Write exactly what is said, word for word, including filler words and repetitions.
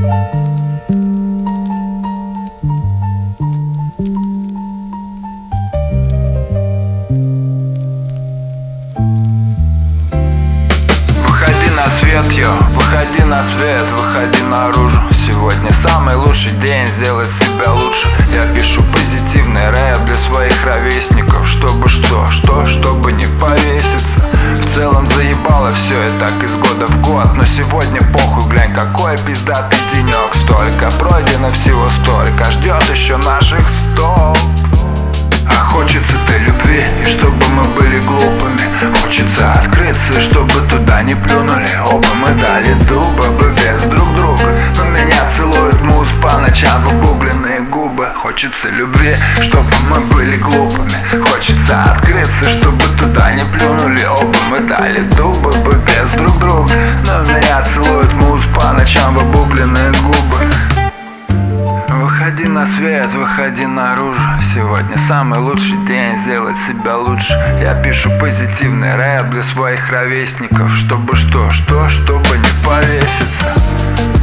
Выходи на свет, йо, выходи на свет, выходи наружу. Сегодня самый лучший день сделать себя лучше. Я пишу позитивный рэп для своих ровесников. Чтобы что, что, чтобы не повеситься. В целом заебало все и так из года в год. Но сегодня похуй, глянь, какой пиздатый денек. Столько пройдено, всего столько, ждет еще наших стоп. А хочется-то любви, и чтобы мы были глупыми. Хочется открыться, чтобы туда не плюнули. Оба мы дали дуба бы без друг друга. Но меня целует муз по ночам в обугленные губы. Хочется любви, чтобы мы были глупыми. Хочется открыться, чтобы туда не плюнули. Оба мы дали дуба бы без друг друга. Но меня целует муз по ночам в обугленные губы. Выходи на свет, выходи наружу. Сегодня самый лучший день сделать себя лучше. Я пишу позитивный рэп для своих ровесников. Чтобы что, что, чтобы не повеситься.